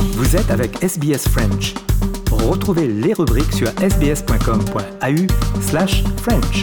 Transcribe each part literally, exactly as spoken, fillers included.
Vous êtes avec S B S French. Retrouvez les rubriques sur sbs.com.au slash French.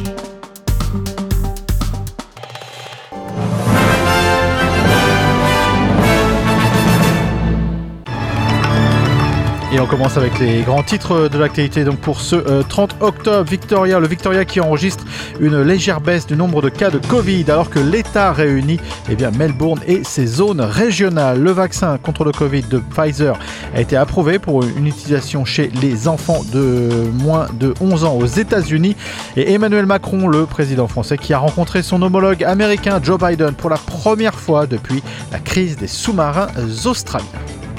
Et on commence avec les grands titres de l'actualité. Donc pour ce euh, trente octobre, Victoria, le Victoria qui enregistre une légère baisse du nombre de cas de Covid alors que l'État réunit eh bien, Melbourne et ses zones régionales. Le vaccin contre le Covid de Pfizer a été approuvé pour une utilisation chez les enfants de moins de onze ans aux États-Unis. Et Emmanuel Macron, le président français, qui a rencontré son homologue américain Joe Biden pour la première fois depuis la crise des sous-marins australiens.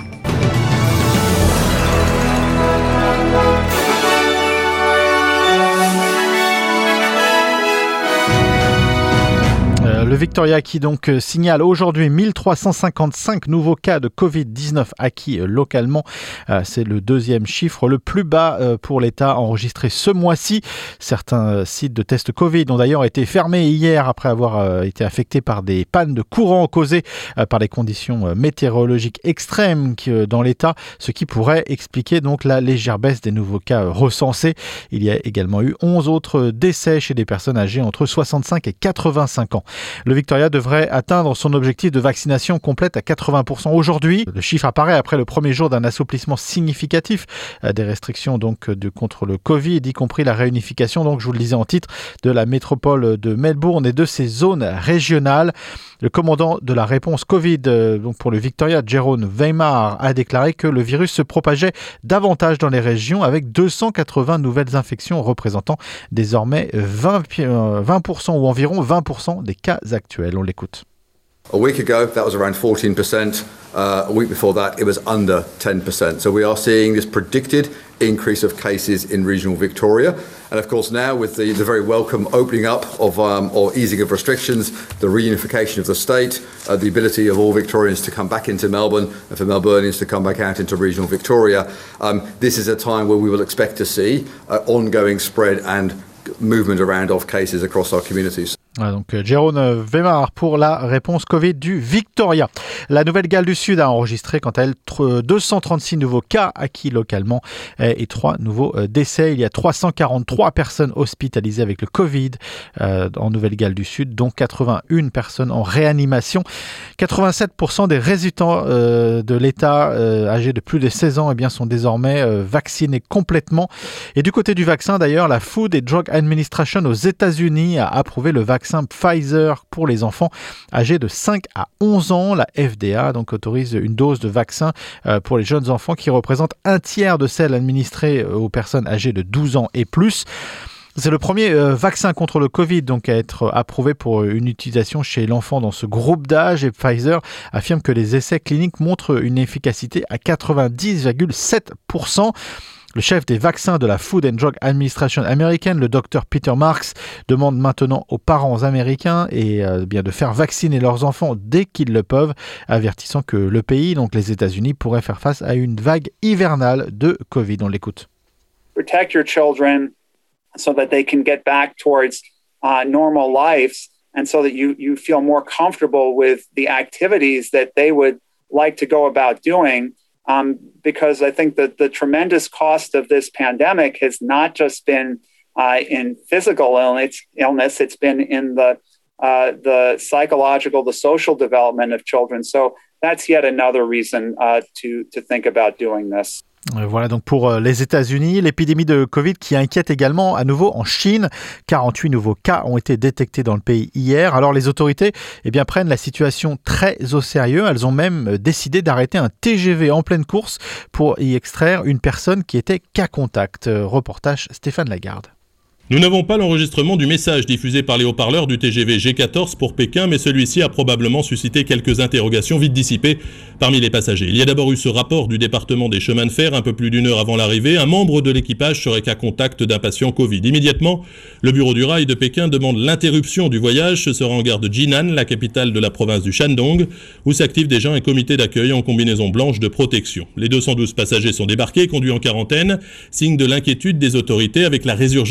Le Victoria qui donc signale aujourd'hui mille trois cent cinquante-cinq nouveaux cas de covid dix-neuf acquis localement. C'est le deuxième chiffre le plus bas pour l'État enregistré ce mois-ci. Certains sites de tests Covid ont d'ailleurs été fermés hier après avoir été affectés par des pannes de courant causées par les conditions météorologiques extrêmes dans l'État, ce qui pourrait expliquer donc la légère baisse des nouveaux cas recensés. Il y a également eu onze autres décès chez des personnes âgées entre soixante-cinq et quatre-vingt-cinq ans. Le Victoria devrait atteindre son objectif de vaccination complète à quatre-vingts pour cent aujourd'hui. Le chiffre apparaît après le premier jour d'un assouplissement significatif des restrictions donc de, contre le Covid, y compris la réunification, donc je vous le disais en titre, de la métropole de Melbourne et de ses zones régionales. Le commandant de la réponse Covid donc pour le Victoria, Jérôme Weimar, a déclaré que le virus se propageait davantage dans les régions avec deux cent quatre-vingts nouvelles infections représentant désormais vingt pour cent ou environ vingt pour cent des cas actuels. On l'écoute. A week ago, that was around fourteen percent. Uh, a week before that, it was under ten percent. So we are seeing this predicted increase of cases in regional Victoria. And of course now with the, the very welcome opening up of um, or easing of restrictions, the reunification of the state, uh, the ability of all Victorians to come back into Melbourne and for Melburnians to come back out into regional Victoria, um, this is a time where we will expect to see uh, ongoing spread and movement around of cases across our communities. Voilà, donc Jérôme Weimar pour la réponse Covid du Victoria. La Nouvelle-Galles du Sud a enregistré quant à elle deux cent trente-six nouveaux cas acquis localement et trois nouveaux décès. Il y a trois cent quarante-trois personnes hospitalisées avec le Covid euh, en Nouvelle-Galles du Sud, dont quatre-vingt-une personnes en réanimation. quatre-vingt-sept pour cent des résidents euh, de l'État euh, âgés de plus de seize ans eh bien, sont désormais euh, vaccinés complètement. Et du côté du vaccin d'ailleurs, la Food and Drug Administration aux États-Unis a approuvé le vaccin Pfizer pour les enfants âgés de cinq à onze ans. La F D A donc autorise une dose de vaccin pour les jeunes enfants qui représente un tiers de celle administrée aux personnes âgées de douze ans et plus. C'est le premier euh, vaccin contre le Covid donc, à être approuvé pour une utilisation chez l'enfant dans ce groupe d'âge et Pfizer affirme que les essais cliniques montrent une efficacité à quatre-vingt-dix virgule sept pour cent. Le chef des vaccins de la Food and Drug Administration américaine, le docteur Peter Marks, demande maintenant aux parents américains et, euh, bien de faire vacciner leurs enfants dès qu'ils le peuvent, avertissant que le pays, donc les États-Unis, pourrait faire face à une vague hivernale de Covid. On l'écoute. Protect your children so that they can get back towards uh, normal lives and so that you, you feel more comfortable with the activities that they would like to go about doing. Um, because I think that the tremendous cost of this pandemic has not just been uh, in physical illness, illness, it's been in the uh, the psychological, the social development of children. So that's yet another reason uh, to to think about doing this. Voilà donc pour les États-Unis, l'épidémie de Covid qui inquiète également à nouveau en Chine. quarante-huit nouveaux cas ont été détectés dans le pays hier. Alors les autorités eh bien, prennent la situation très au sérieux. Elles ont même décidé d'arrêter un T G V en pleine course pour y extraire une personne qui était cas contact. Reportage Stéphane Lagarde. Nous n'avons pas l'enregistrement du message diffusé par les haut-parleurs du T G V G quatorze pour Pékin, mais celui-ci a probablement suscité quelques interrogations vite dissipées parmi les passagers. Il y a d'abord eu ce rapport du département des chemins de fer un peu plus d'une heure avant l'arrivée. Un membre de l'équipage serait cas contact d'un patient Covid. Immédiatement, le bureau du rail de Pékin demande l'interruption du voyage. Ce sera en gare de Jinan, la capitale de la province du Shandong, où s'active déjà un comité d'accueil en combinaison blanche de protection. Les deux cent douze passagers sont débarqués, conduits en quarantaine, signe de l'inquiétude des autorités avec la résurgence de l'épidémie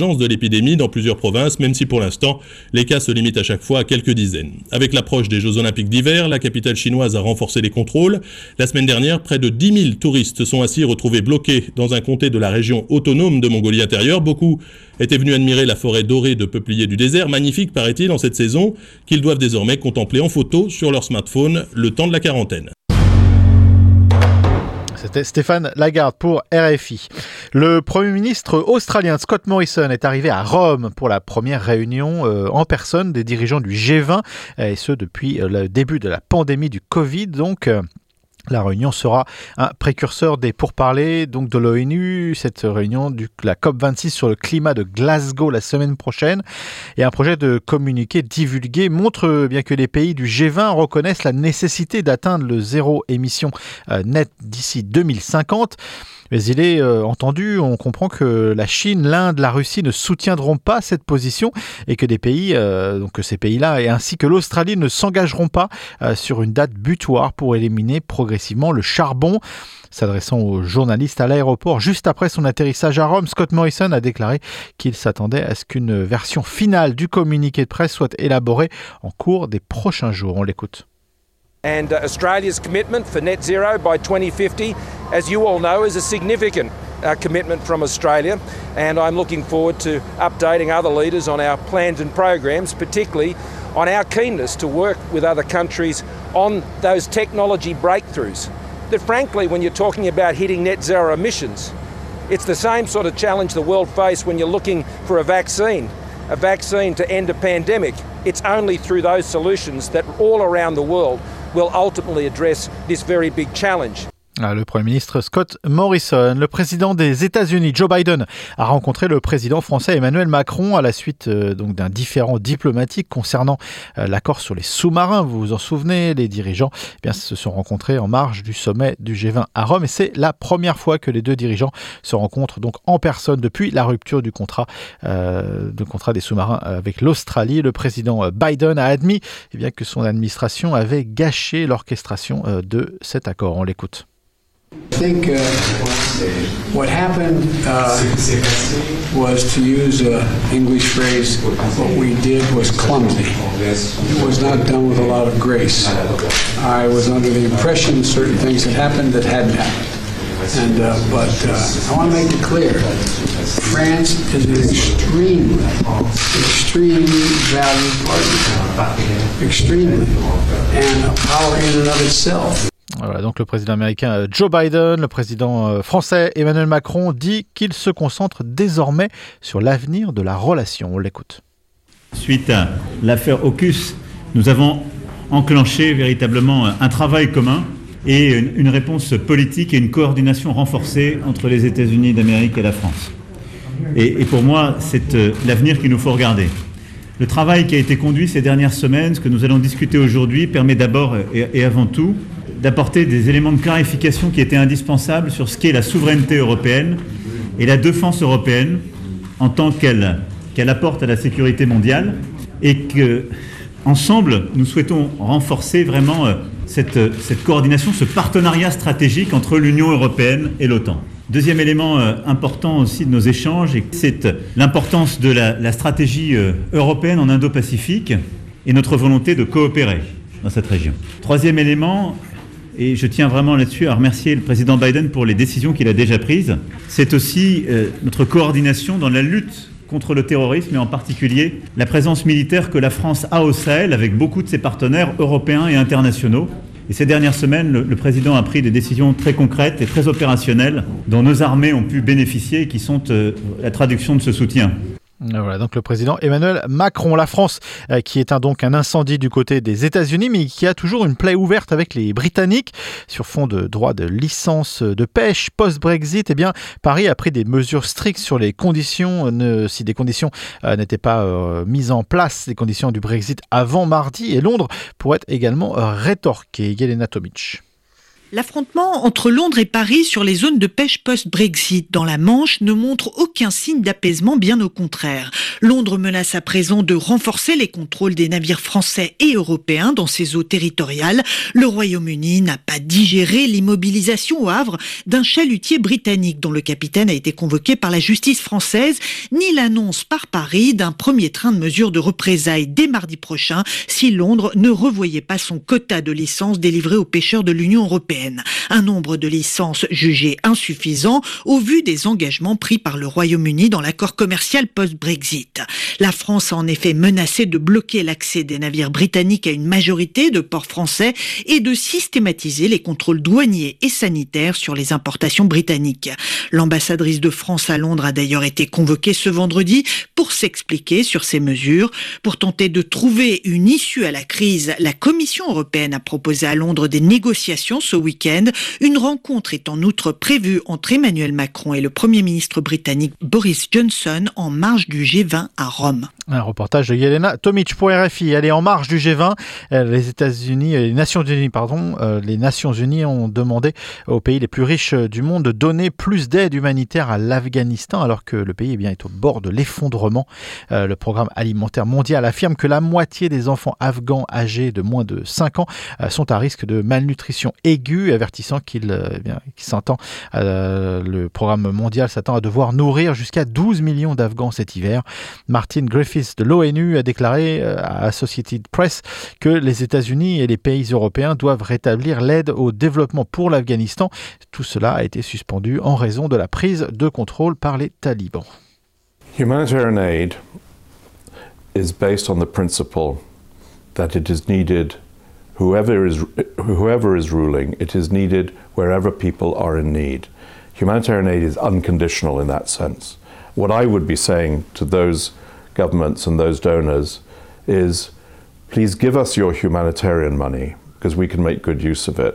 l'épidémie dans plusieurs provinces, même si pour l'instant, les cas se limitent à chaque fois à quelques dizaines. Avec l'approche des Jeux Olympiques d'hiver, la capitale chinoise a renforcé les contrôles. La semaine dernière, près de dix mille touristes se sont ainsi retrouvés bloqués dans un comté de la région autonome de Mongolie intérieure. Beaucoup étaient venus admirer la forêt dorée de peupliers du désert, magnifique paraît-il en cette saison, qu'ils doivent désormais contempler en photo sur leur smartphone le temps de la quarantaine. C'était Stéphane Lagarde pour R F I. Le Premier ministre australien Scott Morrison est arrivé à Rome pour la première réunion euh, en personne des dirigeants du G vingt, et ce depuis euh, le début de la pandémie du Covid. Donc, euh, la réunion sera un précurseur des pourparlers donc de l'ONU, cette réunion de la C O P vingt-six sur le climat de Glasgow la semaine prochaine. Et un projet de communiqué divulgué montre bien que les pays du G vingt reconnaissent la nécessité d'atteindre le zéro émission euh, net d'ici deux mille cinquante. Mais il est euh, entendu, on comprend que la Chine, l'Inde, la Russie ne soutiendront pas cette position et que des pays, euh, donc que ces pays-là, et ainsi que l'Australie, ne s'engageront pas euh, sur une date butoir pour éliminer progressivement le charbon. S'adressant aux journalistes à l'aéroport juste après son atterrissage à Rome, Scott Morrison a déclaré qu'il s'attendait à ce qu'une version finale du communiqué de presse soit élaborée en cours des prochains jours. On l'écoute. And uh, Australia's commitment for net zero by twenty fifty, as you all know, is a significant uh, commitment from Australia. And I'm looking forward to updating other leaders on our plans and programs, particularly on our keenness to work with other countries on those technology breakthroughs. That frankly, when you're talking about hitting net zero emissions, it's the same sort of challenge the world faced when you're looking for a vaccine. A vaccine to end a pandemic. It's only through those solutions that all around the world will ultimately address this very big challenge. Le Premier ministre Scott Morrison. Le président des États-Unis, Joe Biden, a rencontré le président français Emmanuel Macron à la suite euh, donc d'un différend diplomatique concernant euh, l'accord sur les sous-marins. Vous vous en souvenez, les dirigeants eh bien, se sont rencontrés en marge du sommet du G vingt à Rome et c'est la première fois que les deux dirigeants se rencontrent donc en personne depuis la rupture du contrat, euh, de contrat des sous-marins avec l'Australie. Le président Biden a admis eh bien, que son administration avait gâché l'orchestration euh, de cet accord. On l'écoute. I think uh, what happened uh, was, to use an English phrase, what we did was clumsy. It was not done with a lot of grace. I was under the impression certain things had happened that hadn't happened. And, uh, but uh, I want to make it clear, France is an extremely, extremely valued partner. Extremely. And a power in and of itself. Voilà, donc le président américain Joe Biden, le président français Emmanuel Macron dit qu'il se concentre désormais sur l'avenir de la relation. On l'écoute. Suite à l'affaire AUKUS, nous avons enclenché véritablement un travail commun et une réponse politique et une coordination renforcée entre les États-Unis d'Amérique et la France. Et, et pour moi, c'est l'avenir qu'il nous faut regarder. Le travail qui a été conduit ces dernières semaines, ce que nous allons discuter aujourd'hui, permet d'abord et, et avant tout d'apporter des éléments de clarification qui étaient indispensables sur ce qu'est la souveraineté européenne et la défense européenne en tant qu'elle, qu'elle apporte à la sécurité mondiale et que, ensemble, nous souhaitons renforcer vraiment cette, cette coordination, ce partenariat stratégique entre l'Union européenne et l'OTAN. Deuxième élément euh, important aussi de nos échanges, c'est l'importance de la, la stratégie euh, européenne en Indo-Pacifique et notre volonté de coopérer dans cette région. Troisième élément, et je tiens vraiment là-dessus à remercier le président Biden pour les décisions qu'il a déjà prises, c'est aussi euh, notre coordination dans la lutte contre le terrorisme et en particulier la présence militaire que la France a au Sahel avec beaucoup de ses partenaires européens et internationaux. Et ces dernières semaines, le, le président a pris des décisions très concrètes et très opérationnelles dont nos armées ont pu bénéficier et qui sont euh, la traduction de ce soutien. Voilà, donc le président Emmanuel Macron. La France euh, qui éteint donc un incendie du côté des États-Unis, mais qui a toujours une plaie ouverte avec les Britanniques sur fond de droit de licence de pêche post-Brexit. Eh bien, Paris a pris des mesures strictes sur les conditions, ne, si des conditions euh, n'étaient pas euh, mises en place, les conditions du Brexit avant mardi. Et Londres pourrait également euh, rétorquer. Yelena Tomic. L'affrontement entre Londres et Paris sur les zones de pêche post-Brexit dans la Manche ne montre aucun signe d'apaisement, bien au contraire. Londres menace à présent de renforcer les contrôles des navires français et européens dans ses eaux territoriales. Le Royaume-Uni n'a pas digéré l'immobilisation au Havre d'un chalutier britannique dont le capitaine a été convoqué par la justice française, ni l'annonce par Paris d'un premier train de mesures de représailles dès mardi prochain si Londres ne revoyait pas son quota de licences délivrées aux pêcheurs de l'Union européenne. Un nombre de licences jugé insuffisant au vu des engagements pris par le Royaume-Uni dans l'accord commercial post-Brexit. La France a en effet menacé de bloquer l'accès des navires britanniques à une majorité de ports français et de systématiser les contrôles douaniers et sanitaires sur les importations britanniques. L'ambassadrice de France à Londres a d'ailleurs été convoquée ce vendredi pour s'expliquer sur ces mesures. Pour tenter de trouver une issue à la crise, la Commission européenne a proposé à Londres des négociations ce week-end. Une rencontre est en outre prévue entre Emmanuel Macron et le Premier ministre britannique Boris Johnson en marge du G vingt à Rome. Un reportage de Yelena Tomic pour R F I. Elle est en marge du G vingt. Les États-Unis, les Nations Unies, pardon, les Nations Unies ont demandé aux pays les plus riches du monde de donner plus d'aide humanitaire à l'Afghanistan, alors que le pays eh bien, est au bord de l'effondrement. Le Programme alimentaire mondial affirme que la moitié des enfants afghans âgés de moins de cinq ans sont à risque de malnutrition aiguë, avertissant qu'il, eh bien, qu'il s'entend, euh, le Programme mondial s'attend à devoir nourrir jusqu'à douze millions d'Afghans cet hiver. Martin Griffiths de l'ONU a déclaré à Associated Press que les États-Unis et les pays européens doivent rétablir l'aide au développement pour l'Afghanistan. Tout cela a été suspendu en raison de la prise de contrôle par les talibans. Humanitarian aid is based on the principle that it is needed, whoever is, whoever is ruling, it is needed wherever people are in need. Humanitarian aid is unconditional in that sense. What I would be saying to those governments and those donors is, please give us your humanitarian money because we can make good use of it.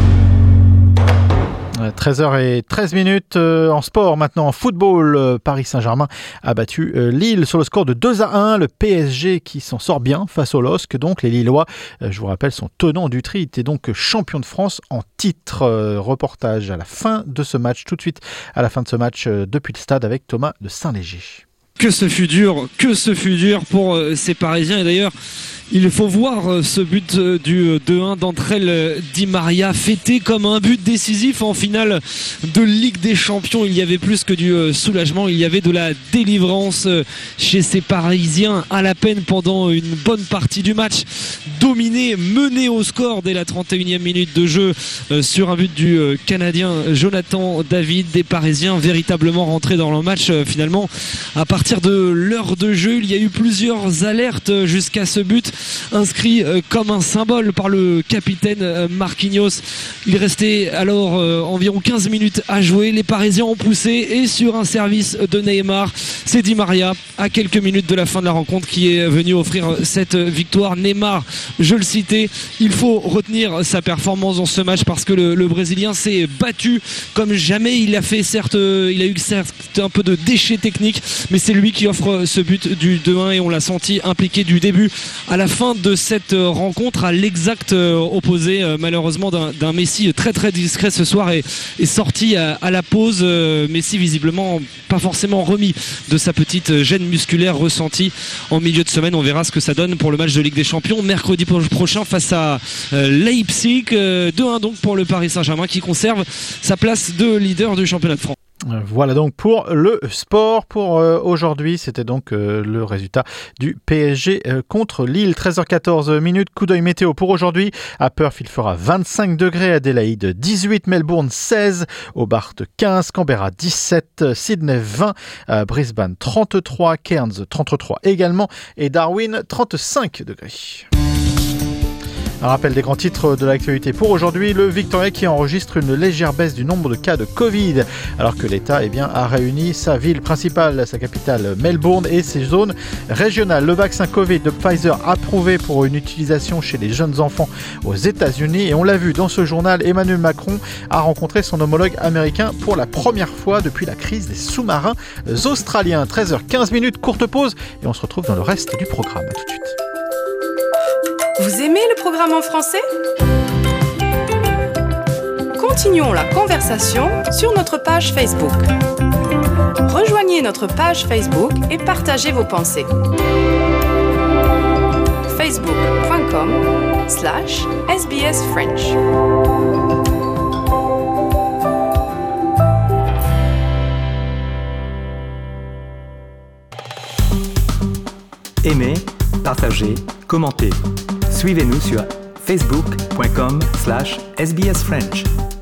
treize heures treize minutes en sport maintenant, en football. Paris Saint-Germain a battu Lille sur le score de deux à un. Le P S G qui s'en sort bien face au L O S C. Donc les Lillois, je vous rappelle, sont tenants du titre et donc champions de France en titre. Reportage à la fin de ce match, tout de suite à la fin de ce match depuis le stade avec Thomas de Saint-Léger. Que ce fut dur, que ce fut dur pour ces Parisiens. Et d'ailleurs, il faut voir ce but du deux un d'André Di Maria fêté comme un but décisif en finale de Ligue des Champions. Il y avait plus que du soulagement, il y avait de la délivrance chez ces Parisiens à la peine pendant une bonne partie du match. Dominé, mené au score dès la trente et unième minute de jeu sur un but du Canadien Jonathan David. Des Parisiens véritablement rentrés dans le match finalement. À partir de l'heure de jeu, il y a eu plusieurs alertes jusqu'à ce but inscrit comme un symbole par le capitaine Marquinhos. Il restait alors environ quinze minutes à jouer. Les Parisiens ont poussé et sur un service de Neymar, c'est Di Maria à quelques minutes de la fin de la rencontre qui est venu offrir cette victoire. Neymar, je le citais, il faut retenir sa performance dans ce match parce que le, le Brésilien s'est battu comme jamais. Il a fait certes, il a eu certes un peu de déchets techniques, mais c'est lui qui offre ce but du deux un et on l'a senti impliqué du début à la fin de cette rencontre, à l'exact opposé malheureusement d'un, d'un Messi très très discret ce soir et est sorti à, à la pause. Messi visiblement pas forcément remis de sa petite gêne musculaire ressentie en milieu de semaine. On verra ce que ça donne pour le match de Ligue des Champions mercredi prochain face à Leipzig. deux un donc pour le Paris Saint-Germain qui conserve sa place de leader du championnat de France. Voilà donc pour le sport pour euh, aujourd'hui. C'était donc euh, le résultat du P S G euh, contre Lille. treize heures quatorze minutes. Coup d'œil météo pour aujourd'hui. À Perth, il fera vingt-cinq degrés. Adélaïde dix-huit. Melbourne seize. Hobart quinze. Canberra dix-sept. Sydney vingt. Euh, Brisbane trente-trois. Cairns trente-trois également. Et Darwin trente-cinq degrés. Un rappel des grands titres de l'actualité pour aujourd'hui. Le Victoria qui enregistre une légère baisse du nombre de cas de Covid, alors que l'État eh bien, a réuni sa ville principale, sa capitale Melbourne et ses zones régionales. Le vaccin Covid de Pfizer approuvé pour une utilisation chez les jeunes enfants aux États-Unis. Et on l'a vu dans ce journal, Emmanuel Macron a rencontré son homologue américain pour la première fois depuis la crise des sous-marins australiens. treize heures quinze minutes, courte pause et on se retrouve dans le reste du programme. À tout de suite. Vous aimez le programme en français ? continuons la conversation sur notre page Facebook. Rejoignez notre page Facebook et partagez vos pensées. facebook.com slash SBS French. Aimez, partagez, commentez. Suivez-nous sur facebook.com slash SBS French.